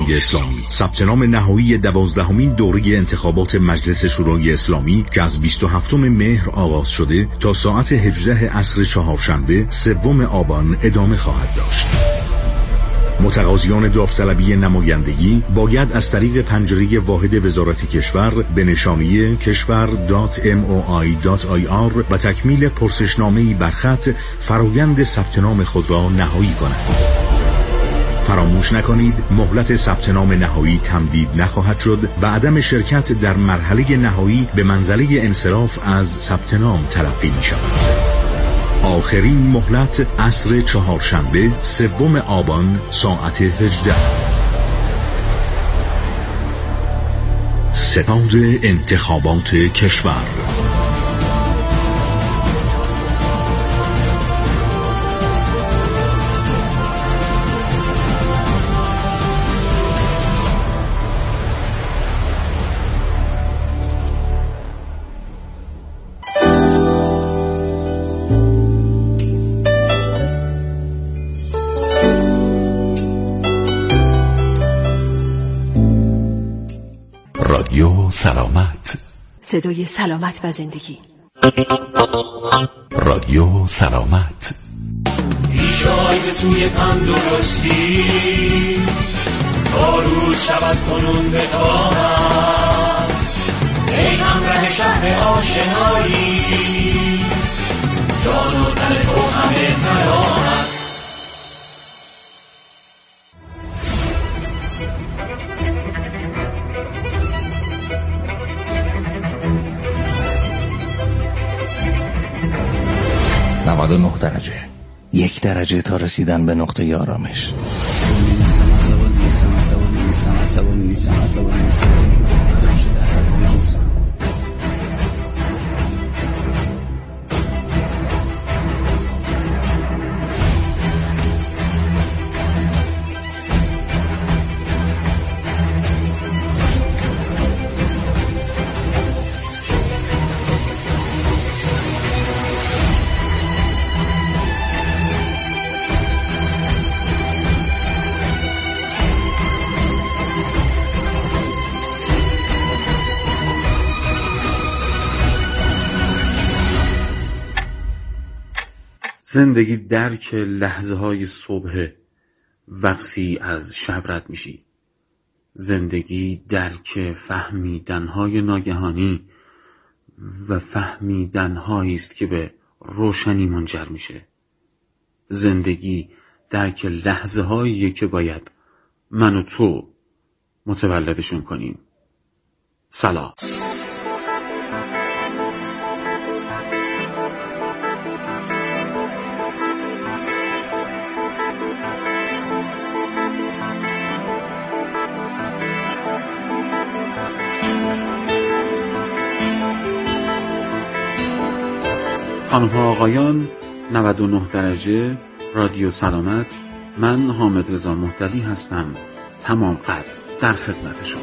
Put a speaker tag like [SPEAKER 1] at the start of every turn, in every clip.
[SPEAKER 1] شورای اسلامی. ثبت نام نهایی 12مین دوره انتخابات مجلس شورای اسلامی که از 27 مهر آغاز شده تا ساعت 18 عصر چهارشنبه 3 آبان ادامه خواهد داشت. متقاضیان داوطلبی نمایندگی باید از طریق پنجره واحد وزارت کشور به نشانی keshvar.moi.ir و تکمیل پرسشنامه‌ای بر خط فرایند ثبت نام خود را نهایی کنند. فراموش نکنید مهلت ثبت نام نهایی تمدید نخواهد شد و عدم شرکت در مرحله نهایی به منزله انصراف از ثبت نام تلقی می شود. آخرین مهلت عصر چهارشنبه 3 آبان ساعت 18. ستاد انتخابات کشور.
[SPEAKER 2] رادیو سلامت،
[SPEAKER 3] صدای سلامت و زندگی.
[SPEAKER 2] رادیو سلامت.
[SPEAKER 4] پیشای به سوی تندرستی تا روز شود کنون به طاعت، ای همراه شهر آشنایی جان و تن تو همه سلامت.
[SPEAKER 5] درجه 1 درجه تا رسیدن به نقطه آرامش.
[SPEAKER 6] زندگی درک لحظه های صبح وقتی از شب رد میشی. زندگی درک فهمیدن های ناگهانی و فهمیدن هایی است که به روشنی منجر میشه. زندگی درک لحظه هایی که باید من و تو متولدشون کنیم. سلام. خانم ها آقایان، 99 درجه رادیو سلامت، من حامد رضا مهدلی هستم، تمام قد در خدمت شما.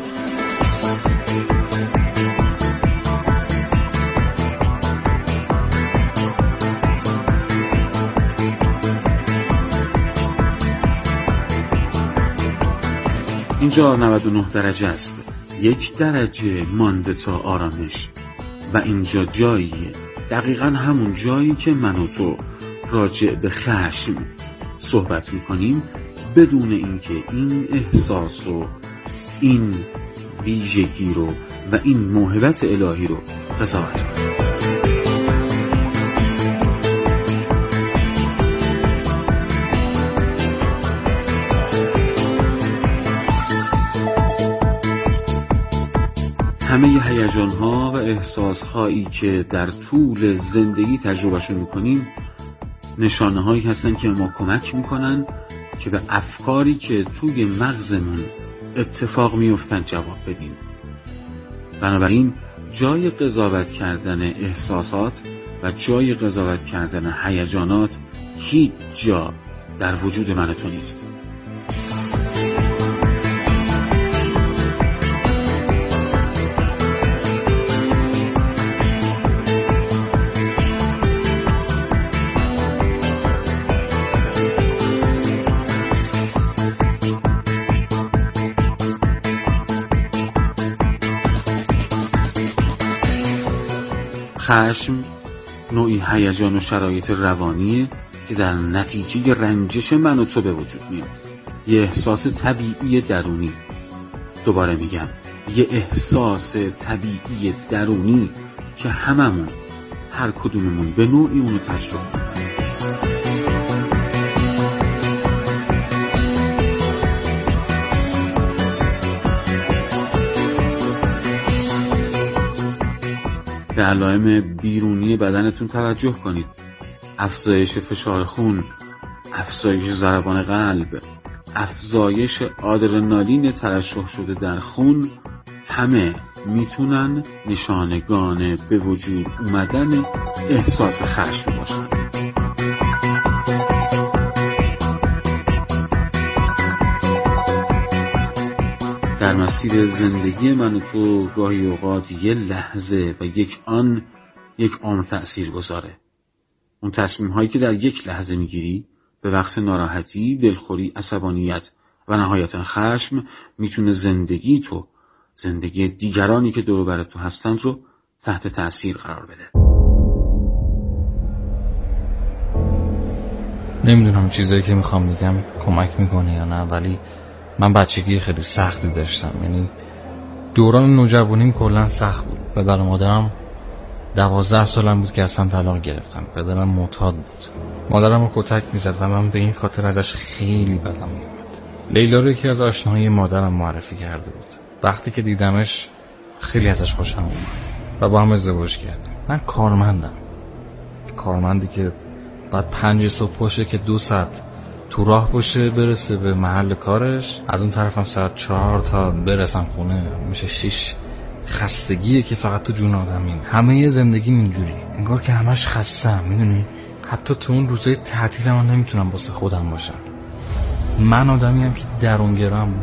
[SPEAKER 6] اینجا 99 درجه است، 1 درجه مانده تا آرامش و اینجا جاییه، دقیقا همون جایی که من و تو راجع به خشم صحبت میکنیم بدون اینکه این احساس و این ویژگی رو و این موهبت الهی رو قضاوت کنیم. همه هیجان‌ها و احساس‌هایی که در طول زندگی تجربهشون می‌کنیم نشانه‌هایی هستن که ما کمک می‌کنن که به افکاری که توی مغزمون اتفاق می‌افتن جواب بدیم. بنابراین جای قضاوت کردن احساسات و جای قضاوت کردن هیجانات هیچ جا در وجود من و تو نیست. خشم نوعی هیجان و شرایط روانیه که در نتیجه رنجش من و تو به وجود میاد. یه احساس طبیعی درونی. دوباره میگم، یه احساس طبیعی درونی که هممون، هر کدوممون به نوعی اونو تجربه میکنیم. به علائم بیرونی بدنتون توجه کنید. افزایش فشار خون، افزایش ضربان قلب، افزایش آدرنالین ترشح شده در خون، همه میتونن نشانگان به وجود اومدن احساس خشم باشن. در مسیر زندگی من و تو گاهی اوقات یه لحظه و یک آن یک عمر تأثیر گذاره. اون تصمیم هایی که در یک لحظه میگیری به وقت ناراحتی، دلخوری، عصبانیت و نهایتاً خشم میتونه زندگی تو، زندگی دیگرانی که دور و بر تو هستند رو تحت تأثیر قرار بده.
[SPEAKER 5] نمیدونم چیزایی که میخوام میگم کمک میکنه یا نه، ولی من بچگی خیلی سختی داشتم. یعنی دوران نوجوانیم کلا سخت بود. پدر و مادرم 12 سالم بود که اصلا طلاق گرفتم. پدرم معتاد بود. مادرم رو کتک میزد و من به این خاطر ازش خیلی بدم میومد. لیلا رو یکی از آشناهای مادرم معرفی کرده بود. وقتی که دیدمش خیلی ازش خوشم اومد و با هم ازدواج کردیم. من کارمندی که بعد 5 صبح باشه که 2 ساعت تو راه باشه برسه به محل کارش، از اون طرفم ساعت 4 تا برسم خونه میشه 6. خستگیه که فقط تو جون آدمین. همه زندگی اینجوری، انگار که همش خستم. میدونی حتی تو اون روزای تعطیل من نمیتونم واسه خودم باشم. من آدمیم که درونگرام.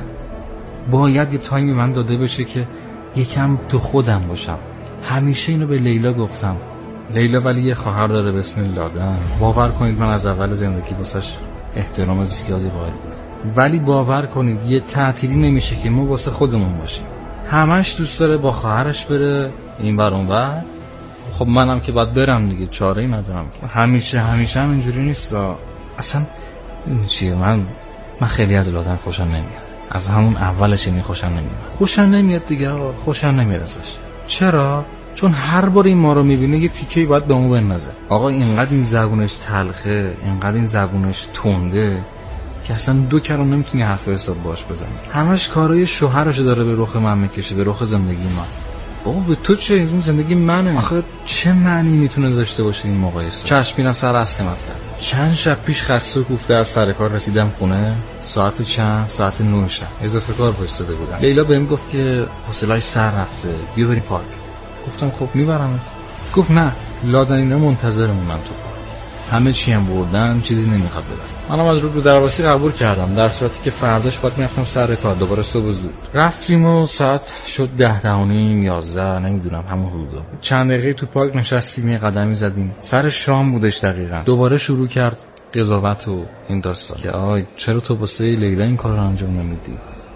[SPEAKER 5] باید یه تایمی من داده بشه که یکم تو خودم باشم. همیشه اینو به لیلا گفتم. لیلا ولی یه خواهر داره به اسم لادن. باور کنید من از اول زندگی واسش احترام زیادی قائل بودم، ولی باور کنید یه تعطیلی نمیشه که ما واسه خودمون باشیم. همش دوست داره با خواهرش بره این ور اون ور. خب منم که باید برم دیگه، چاره‌ای ندارم که. همیشه هم اینجوری نیست. اصلا این چیه، من خیلی از لادن خوشم نمیاد. از همون اولش این خوشم نمیاد دیگه. خوشم نمیاد ازش. چرا؟ چون هر بار این ما رو میبینه یه تیکه‌ای باید به اون بندازه. آقا اینقدر این زبونش تلخه، اینقدر این زبونش تنده که اصلا 2 کلمه نمیتونی حرف حساب باش بزنی. همش کارای شوهرشو داره به رخ من میکشه، به رخ زندگی من. بابا به تو چه؟ این زندگی منه. آخه چه معنی میتونه داشته باشه این مقایسه؟ چشم میرم سر اصل مطلب. چند شب پیش خسته و کوفته از سر کار رسیدم خونه. ساعت چند؟ ساعت 9 شب. اضافه کار پشتده بودم. لیلا بهم گفت که حوصله‌اش سر رفته، بیا بریم پارک. گفتم خب میبرم. گفت نه، لادن اینا منتظرمونن تو پارک. همه چی هم بردن، چیزی نمیخواد بدن. منم از رو درواسی قبول کردم، در صورتی که فرداش باید میرفتم سر کار دوباره صبح زود. رفتیم و ساعت شد 10، 10:30، 11 نمیدونم همون حدودا. چند دقیقه تو پارک نشستیم، یه قدمی زدیم. سر شام بودش دقیقاً. دوباره شروع کرد قضاوت و این داستان که آی چرا تو واسه لیلا این کارو انجام نمیدی؟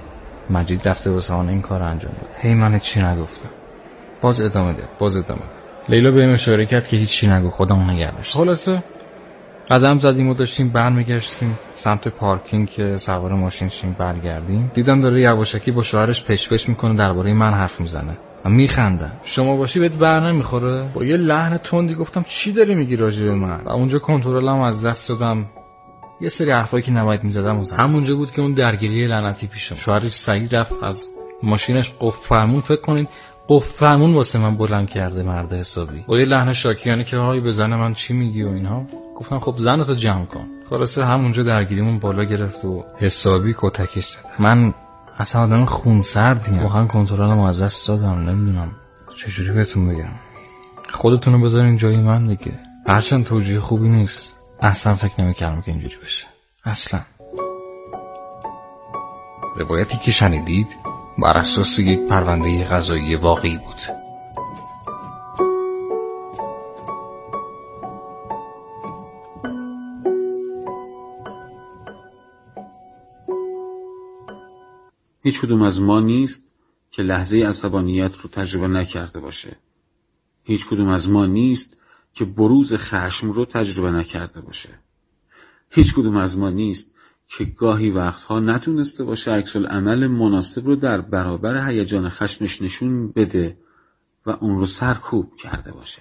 [SPEAKER 5] مجید رفته واسه اون این کارو انجام داد. هی من چی نگفتم. باز ادامه داد. لیلا بهم اشاره کرد که هیچی نگو، خودمون نگردش. خلاصه قدم زدیم و داشتیم برمیگشتیم سمت پارکینگ که سوار ماشین شیم برگردیم. دیدم داره یواشکی با شوهرش پچ میکنه، درباره من حرف میزنه. من میخندم. شما باشی بهت بر نمیخوره؟ با یه لحن تندی گفتم چی داری میگی راجع به من؟ و اونجا کنترلم از دست دادم. یه سری حرفایی که نباید میزدم. همونجا بود که اون درگیری لعنتی پیش اومد. شوهرش سعید رفت از ماشینش قفل فرمون، فکر کنین قفل فرمون واسه من بلند کرده مرد حسابی. با یه لحن شاکیانه که های به زن من چی میگی و اینها. گفتم خب زنتو جمع کن. خلاصه همونجا درگیریمون بالا گرفت و حسابی کتکش زد. من اصلا آدم خونسردیم، واقعا کنترلم از دست دادم. نمیدونم چجوری بهتون بگم. خودتونو بذارین جای من دیگه. هرچند توجیه خوبی نیست، اصلا فکر نمی‌کردم که اینجوری بشه. اصلا روایتی که شنیدید بر اساس یک پرونده قضایی واقعی بود.
[SPEAKER 6] هیچ کدوم از ما نیست که لحظه عصبانیت رو تجربه نکرده باشه. هیچ کدوم از ما نیست که بروز خشم رو تجربه نکرده باشه. هیچ کدوم از ما نیست که گاهی وقتها نتونسته باشه عکس العمل مناسب رو در برابر هیجان خشمش نشون بده و اون رو سرکوب کرده باشه.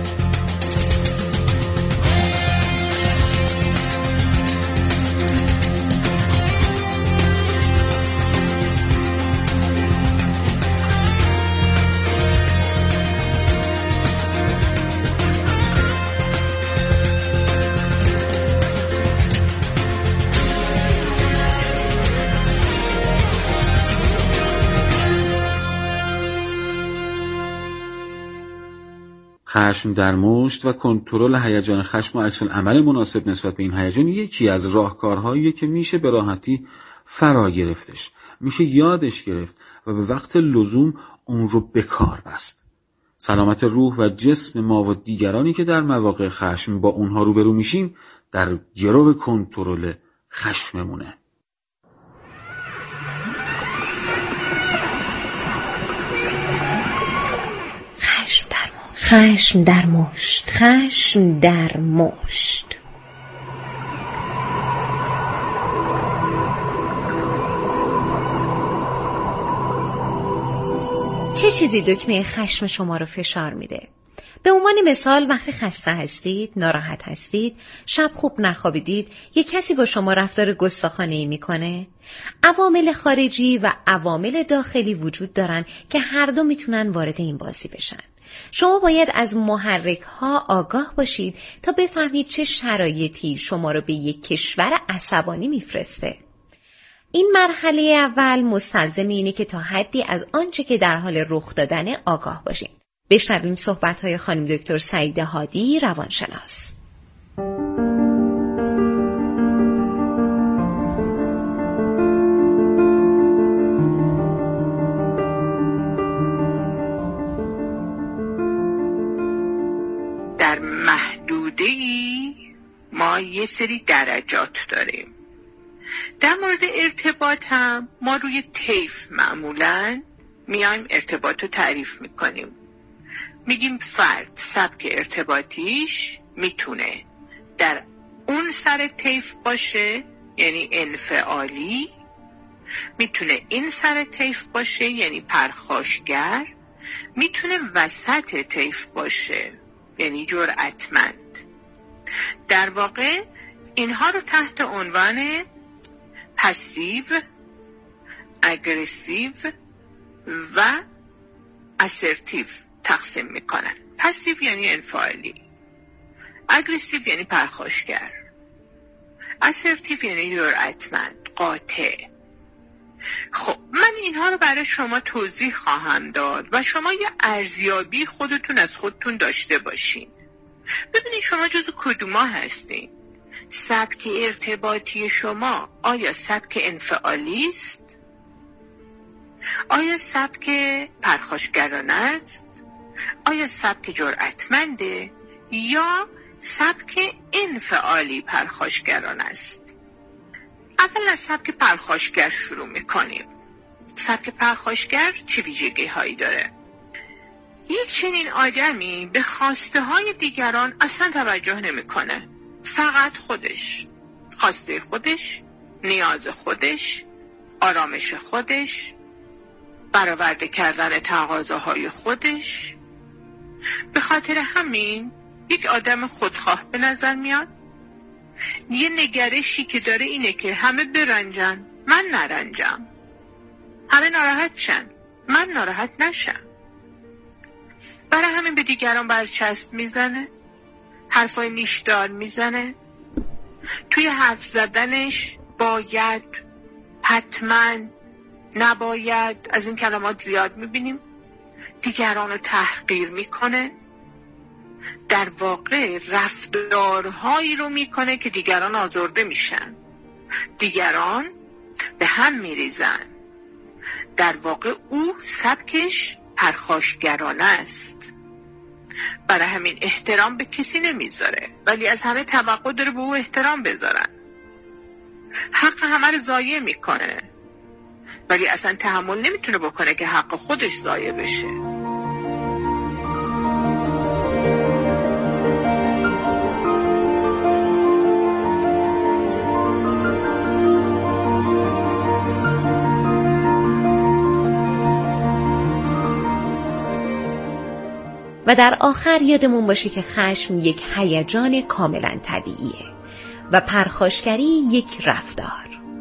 [SPEAKER 6] خشم در مشت و کنترل هیجان خشم و عکس العمل مناسب نسبت به این هیجان یکی از راهکارهاییه که میشه به راحتی فرا گرفتش، میشه یادش گرفت و به وقت لزوم اون رو به کار بست. سلامت روح و جسم ما و دیگرانی که در مواقع خشم با اونها روبرو میشیم در گرو کنترل خشممونه.
[SPEAKER 7] خشم در مشت، خشم در مشت. چه چیزی دکمه خشم شما رو فشار میده؟ به عنوان مثال وقتی خسته هستید، ناراحت هستید، شب خوب نخوابیدید، یک کسی با شما رفتار گستاخانه‌ای میکنه، عوامل خارجی و عوامل داخلی وجود دارن که هر دو میتونن وارد این بازی بشن. شما باید از محرک ها آگاه باشید تا بفهمید چه شرایطی شما رو به یک کشور عصبانی میفرسته. این مرحله اول مستلزم اینه که تا حدی از آنچه که در حال رخ دادنه آگاه باشین. بشنویم صحبت‌های خانم دکتر سعیده هادی روانشناس.
[SPEAKER 8] در محدوده‌ای ما یه سری درجات داریم. در مورد ارتباط هم ما روی طیف معمولاً میایم ارتباط رو تعریف میکنیم. میگیم فرد سبک ارتباطیش میتونه در اون سر طیف باشه، یعنی انفعالی، میتونه این سر طیف باشه یعنی پرخاشگر، میتونه وسط طیف باشه یعنی جرأتمند. در واقع اینها رو تحت عنوان پسیو، اگریسیو و اسرتیو تقسیم میکنن. پسیو یعنی انفعالی، اگریسیو یعنی پرخاشگر، اسرتیو یعنی جرأتمند، قاطع. خب من اینها رو برای شما توضیح خواهم داد و شما یه ارزیابی خودتون از خودتون داشته باشین. ببینید شما جزو کدوما هستین؟ سبک ارتباطی شما آیا سبک انفعالی است؟ آیا سبک پرخاشگرانه است؟ آیا سبک جرأتمنده؟ یا سبک انفعالی پرخاشگرانه است؟ اول از سبک پرخاشگر شروع میکنیم. سبک پرخاشگر چه ویژگی هایی داره؟ یک چنین آدمی به خواسته های دیگران اصلا توجه نمیکنه. فقط خودش، خواسته خودش، نیاز خودش، آرامش خودش، برآورده کردن تقاضاهای خودش. به خاطر همین یک آدم خودخواه به نظر میاد. یه نگرشی که داره اینه که همه برنجن، من نرنجم. همه ناراحت شن، من ناراحت نشم. برای همین به دیگران برچسب میزنه، حرفای نیشدار میزنه. توی حرف زدنش باید، حتما، نباید، از این کلمات زیاد میبینیم. دیگران رو تحقیر میکنه. در واقع رفتارهایی رو میکنه که دیگران آزرده میشن، دیگران به هم میریزن. در واقع او سبکش پرخاشگرانه است. برای همین احترام به کسی نمیذاره، ولی از همه توقع داره به او احترام بذارن. حق همه رو ضایع میکنه، ولی اصلا تحمل نمیتونه بکنه که حق خودش ضایع بشه.
[SPEAKER 7] و در آخر یادمون باشه که خشم یک هیجان کاملا طبیعیه و پرخاشگری یک رفتار.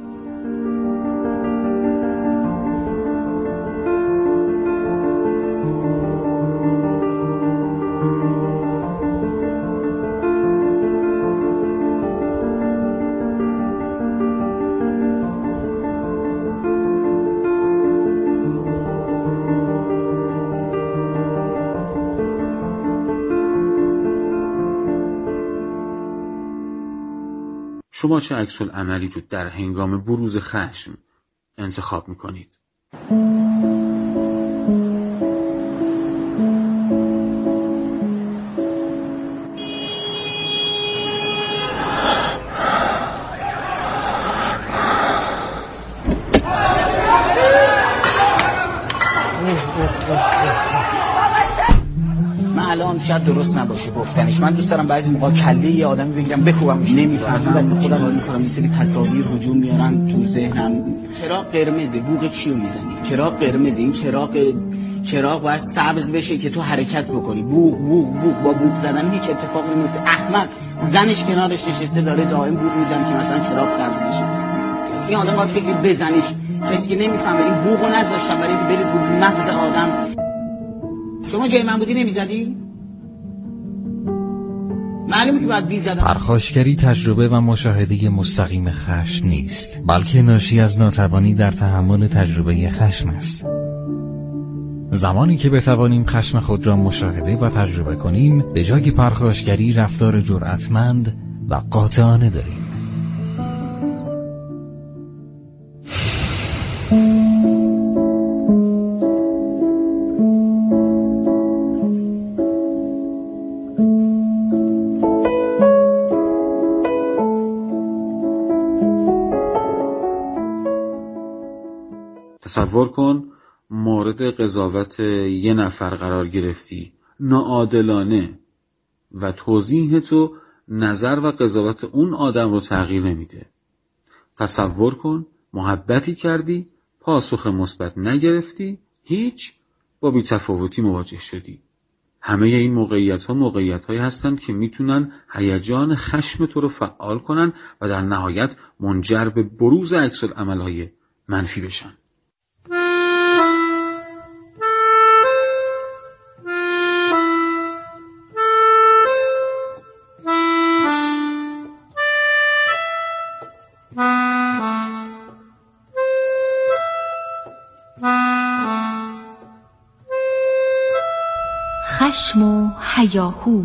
[SPEAKER 6] شما چه عکس‌العملی رو در هنگام بروز خشم انتخاب میکنید؟
[SPEAKER 9] الان شاید درست نباشه گفتنش. من دوست دارم بعضی موقع کله یه آدمی بگیرم بکوبمش، نمیفهمم، دست خودم بازی کنم، یه سری تصاویر هجوم میارن تو ذهنم. چراغ قرمزه، بوق کیو میزنی؟ چراغ قرمزه، این چراغ باید سبز بشه که تو حرکت بکنی. بوق با بوق زدن هیچ اتفاقی نمیفته. احمق زنش کنارش نشسته داره دائم بوق میزنه که مثلا چراغ سبز بشه. این آدم باید بگیر بزنیش. کسی که نمیفهمه این بوقو نذاشتن برای اینکه برید رو مغز آدم. شما جای من بودی نمیزدی؟ معلومه که باید بیزدم.
[SPEAKER 5] پرخاشگری تجربه و مشاهده مستقیم خشم نیست، بلکه ناشی از ناتوانی در تحمل تجربه خشم است. زمانی که بتوانیم خشم خود را مشاهده و تجربه کنیم، به جای پرخاشگری رفتار جرأتمند و قاطعانه داریم.
[SPEAKER 6] تصور کن مورد قضاوت یه نفر قرار گرفتی ناعادلانه و توضیح تو نظر و قضاوت اون آدم رو تغییر نمیده. تصور کن محبتی کردی، پاسخ مثبت نگرفتی، هیچ، با بی‌تفاوتی مواجه شدی. همه این موقعیت‌هایی هستند که میتونن هیجان خشم تو رو فعال کنن و در نهایت منجر به بروز عکس‌العمل‌های منفی بشن.
[SPEAKER 10] خشم و هیاهو.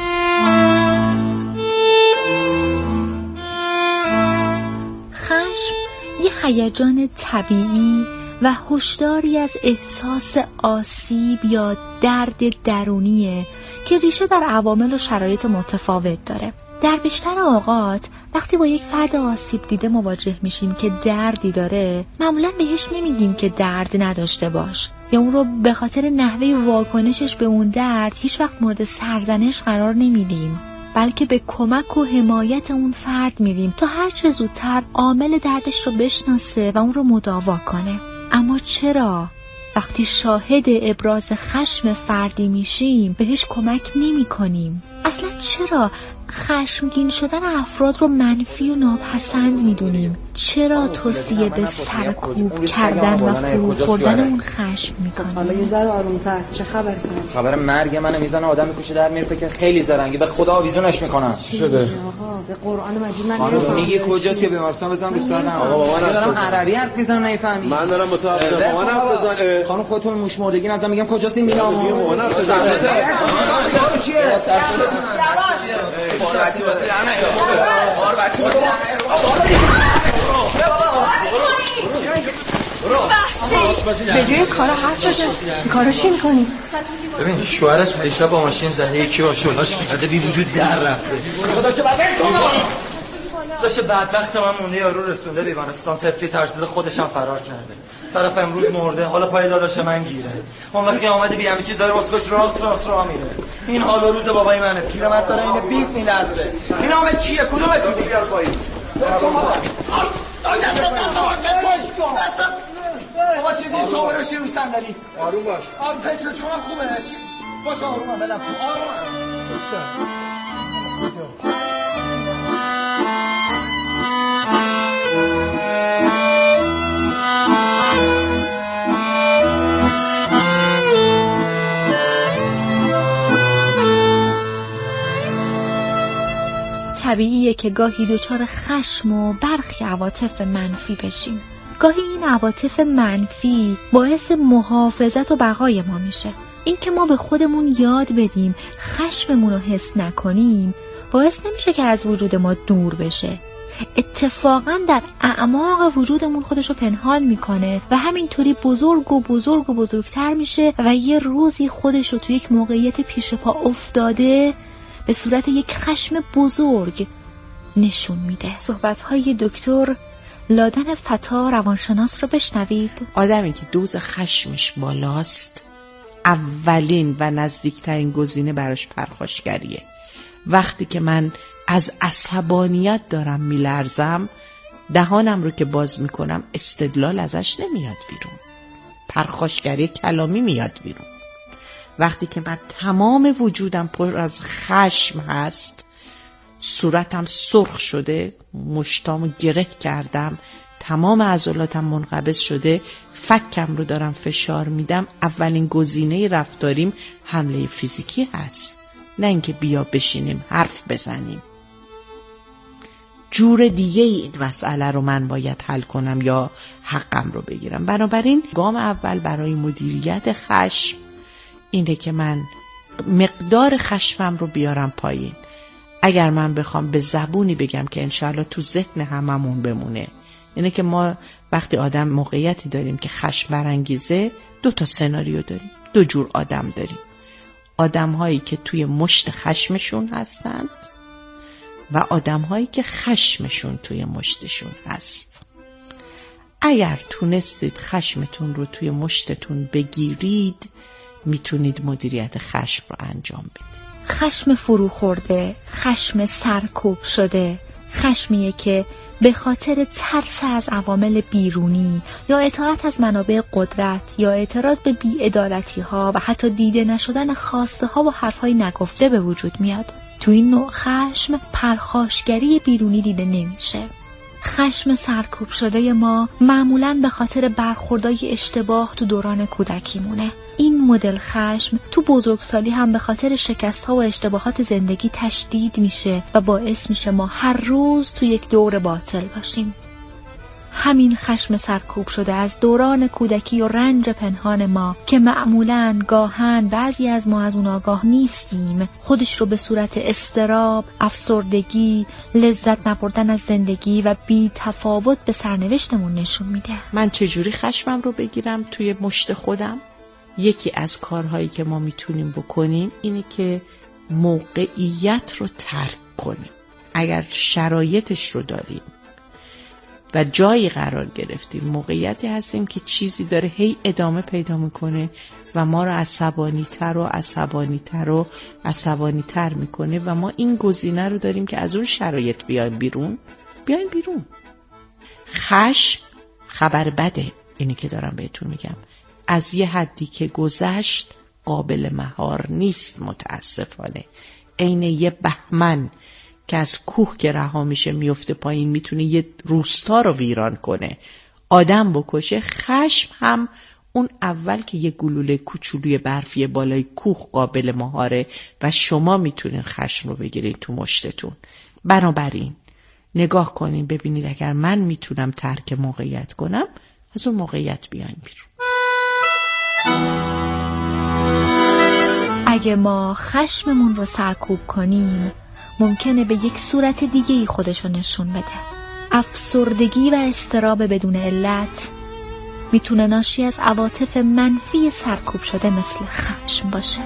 [SPEAKER 10] خشم یه هیجان طبیعی و هشداری از احساس آسیب یا درد درونیه که ریشه در عوامل و شرایط متفاوت داره. در بیشتر اوقات وقتی با یک فرد آسیب دیده مواجه میشیم که دردی داره، معمولا بهش نمیگیم که درد نداشته باش یا اون رو به خاطر نحوه واکنشش به اون درد هیچ وقت مورد سرزنش قرار نمیدیم، بلکه به کمک و حمایت اون فرد میریم تا هر چه زودتر عامل دردش رو بشناسه و اون رو مداوا کنه. اما چرا وقتی شاهد ابراز خشم فردی میشیم بهش کمک نمی کنیم؟ اصلا چرا خشمگین شدن افراد رو منفی و ناپسند میدونیم؟ چرا توصیه به سرکوب کردن و فرو خوردن اون خشم میکنیم؟
[SPEAKER 11] حالا یه ذره آرومتر. چه خبرته؟
[SPEAKER 9] خبر مرگ منو میزنه، آدم میکشه در میره که خیلی زرنگی، به خدا آویزونش میکنن.
[SPEAKER 6] چی شده؟
[SPEAKER 11] آقا به قرآن مجید من نمیفهمم.
[SPEAKER 9] میگه کجاست یا بیمارستان بزن رو سرم. آقا بابا دارم عربی حرف میزنم نمیفهمی.
[SPEAKER 12] من دارم متوجه مامان حرف بزن.
[SPEAKER 9] خانم خودتون موش مردگی نزن، میگم کجاست این میگم مامان حرف بزن. چیه؟ باربتی واسه نه باربتی واسه
[SPEAKER 11] به جای کارا حرف بزن. کارا چی میکنی؟
[SPEAKER 13] ببین شوهرش دیشب با ماشین زده یکی با شولاش کرده بی وجود در رفته. داشته بدبخت من مونده یارو رسونده بیمارستان، طفلی ترسیده خودش هم فرار کرده. طرف امروز مرده، حالا پای داداش من گیره. اون وقتی آمده بی همه چیز داره واسش راست راه میره. این حال و روز بابای منه، پیرمرد داره اینه بیت میلرزه. این آمد کیه؟ کدومتونی؟ بیار پایین. بابا چیزی شما بروشی رو صندلی.
[SPEAKER 12] آروم باش.
[SPEAKER 13] پسر شما خوبه. باشه آرومم بدم آرومم.
[SPEAKER 10] طبیعیه که گاهی دچار خشم و برخی عواطف منفی بشیم. گاهی این عواطف منفی باعث محافظت و بقای ما میشه. این که ما به خودمون یاد بدیم خشممون رو حس نکنیم باعث نمیشه که از وجود ما دور بشه. اتفاقاً در اعماق وجودمون خودش رو پنهان میکنه و همینطوری بزرگ و بزرگتر میشه و یه روزی خودش رو توی یک موقعیت پیش پا افتاده به صورت یک خشم بزرگ نشون میده. صحبت‌های دکتر لادن فتا روانشناس رو بشنوید.
[SPEAKER 14] آدمی که دوز خشمش بالاست اولین و نزدیکترین گزینه براش پرخاشگریه. وقتی که من از عصبانیت دارم میلرزم، دهانم رو که باز میکنم استدلال ازش نمیاد بیرون، پرخاشگری کلامی میاد بیرون. وقتی که من تمام وجودم پر از خشم هست، صورتم سرخ شده، مشتامو گره کردم، تمام عضلاتم منقبض شده، فکم رو دارم فشار میدم، اولین گزینه رفتاریم حمله فیزیکی هست، نه اینکه بیا بشینیم حرف بزنیم. جور دیگه این مسئله رو من باید حل کنم یا حقم رو بگیرم. بنابراین گام اول برای مدیریت خشم اینه که من مقدار خشمم رو بیارم پایین. اگر من بخوام به زبونی بگم که انشاءالله تو ذهن هممون بمونه، اینه که ما وقتی آدم موقعیتی داریم که خشم برانگیزه، 2 سناریو داریم، 2 جور آدم داریم. آدم هایی که توی مشت خشمشون هستند و آدم هایی که خشمشون توی مشتشون هست. اگر تونستید خشمتون رو توی مشتتون بگیرید، میتونید مدیریت خشم رو انجام بدید.
[SPEAKER 10] خشم فرو خورده، خشم سرکوب شده، خشمیه که به خاطر ترس از عوامل بیرونی یا اطاعت از منابع قدرت یا اعتراض به بی‌عدالتی ها و حتی دیده نشدن خواسته ها و حرف های نگفته به وجود میاد. تو این نوع خشم پرخاشگری بیرونی دیده نمیشه. خشم سرکوب شده ما معمولاً به خاطر برخوردای اشتباه تو دوران کودکیمونه. این مدل خشم تو بزرگسالی هم به خاطر شکست‌ها و اشتباهات زندگی تشدید میشه و باعث میشه ما هر روز تو یک دور باطل باشیم. همین خشم سرکوب شده از دوران کودکی و رنج پنهان ما که معمولاً گاهن بعضی از ما از اون آگاه نیستیم، خودش رو به صورت اضطراب، افسردگی، لذت نبردن از زندگی و بی تفاوت به سرنوشتمون نشون میده.
[SPEAKER 14] من چجوری خشمم رو بگیرم توی مشت خودم؟ یکی از کارهایی که ما میتونیم بکنیم اینه که موقعیت رو ترک کنیم. اگر شرایطش رو داریم و جایی قرار گرفتیم، موقعیتی هستیم که چیزی داره هی ادامه پیدا میکنه و ما رو عصبانی‌تر میکنه و ما این گزینه رو داریم که از اون شرایط بیایم بیرون. خشم خبر بده، اینی که دارم بهتون میگم. از یه حدی که گذشت قابل مهار نیست متاسفانه. عین یه بهمن که از کوه که رها میشه میفته پایین، میتونه یه روستا رو ویران کنه، آدم بکشه. خشم هم اون اول که یه گلوله کوچولوی برفی بالای کوه قابل مهاره و شما میتونین خشم رو بگیرین تو مشتتون. بنابراین نگاه کنین ببینید اگر من میتونم ترک موقعیت کنم، از اون موقعیت بیاین بیرون.
[SPEAKER 10] اگه ما خشممون رو سرکوب کنیم، ممکنه به یک صورت دیگه‌ای خودشو نشون بده. افسردگی و اضطراب بدون علت میتونه ناشی از عواطف منفی سرکوب شده مثل خشم باشه.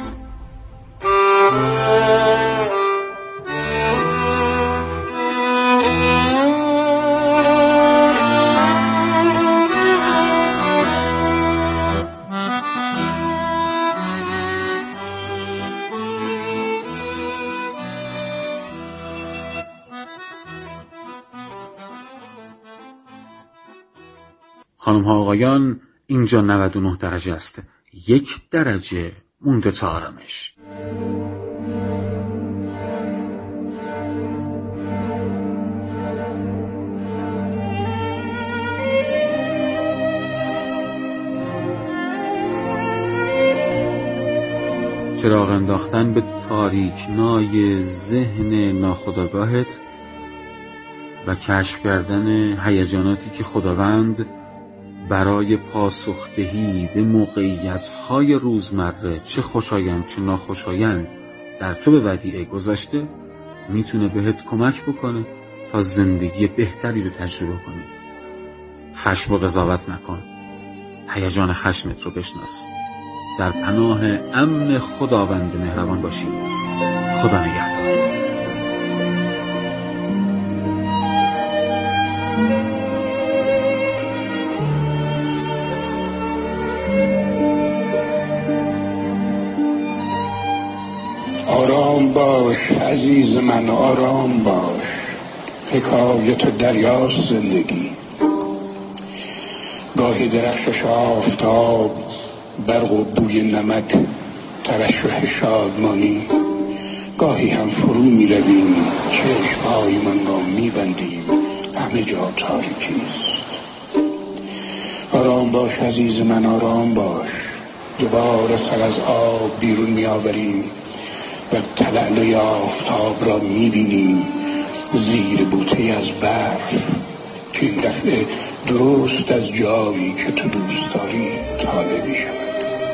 [SPEAKER 6] خانم ها آقایان، اینجا 99 درجه است. 1 درجه مونده تا آرامش. چراغ انداختن به تاریکنای ذهن ناخودآگاهت و کشف کردن هیجاناتی که خداوند برای پاسخدهی به موقعیت‌های روزمره چه خوشایند چه ناخوشایند در تو به ودیعه گذاشته میتونه بهت کمک بکنه تا زندگی بهتری رو تجربه کنی. خشم و قضاوت نکن، هیجان خشمت رو بشناس، در پناه امن خداوند مهربان باشید. خدا نگهدار.
[SPEAKER 15] آرام باش عزیز من، آرام باش، حکایت دریاست زندگی. گاهی درخشش آفتاب، برق و بوی نمک، ترشح شادمانی، گاهی هم فرو می رویم، چشمهای من را می بندیم، همه جا تاریکیست. آرام باش عزیز من، آرام باش، دوباره سر از آب بیرون می آوریم و تلالوی آفتاب را می بینیم زیر بوته از برف که این دفعه درست از جایی که تو دوست داری طالع می شود.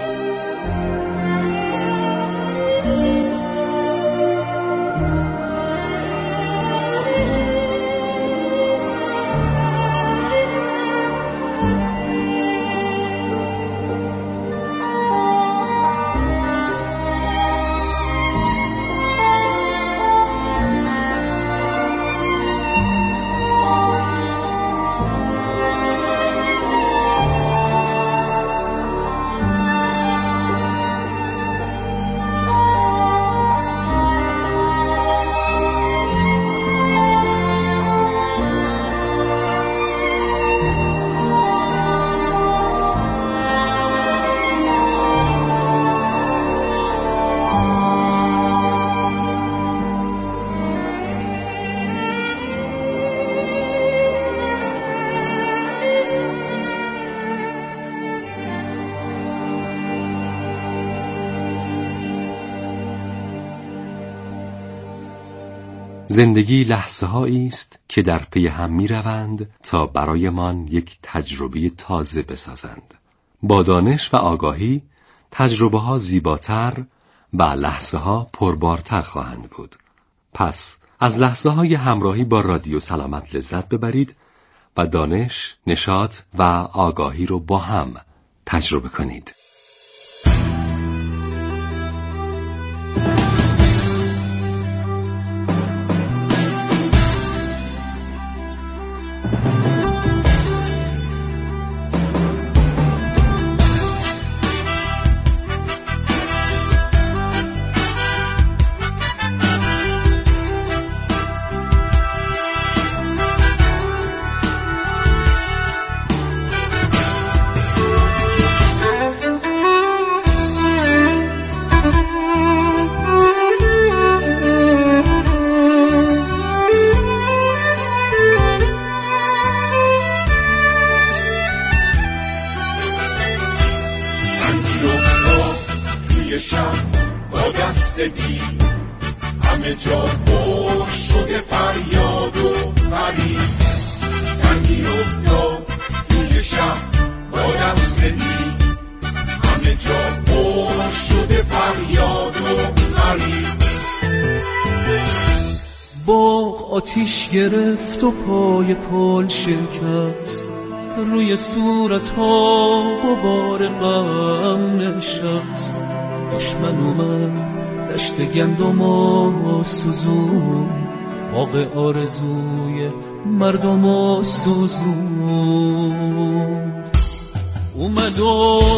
[SPEAKER 2] زندگی لحظه‌هایی است که در پی هم می‌روند تا برایمان یک تجربه تازه بسازند. با دانش و آگاهی تجربه‌ها زیباتر و لحظه‌ها پربارتر خواهند بود. پس از لحظه‌های همراهی با رادیو سلامت لذت ببرید و دانش، نشاط و آگاهی رو با هم تجربه کنید.
[SPEAKER 4] همه جا پر شده فریاد و فریب، سنگی افتاد توی شب با دست دی، همه جا پر شده فریاد و فریب.
[SPEAKER 16] باغ آتیش گرفت و پای پل شکست، روی صورت‌ها غبار غم نشست. دشمن اومد دشت گندم سوزون، باغ آرزوی مردم سوزون. اومد و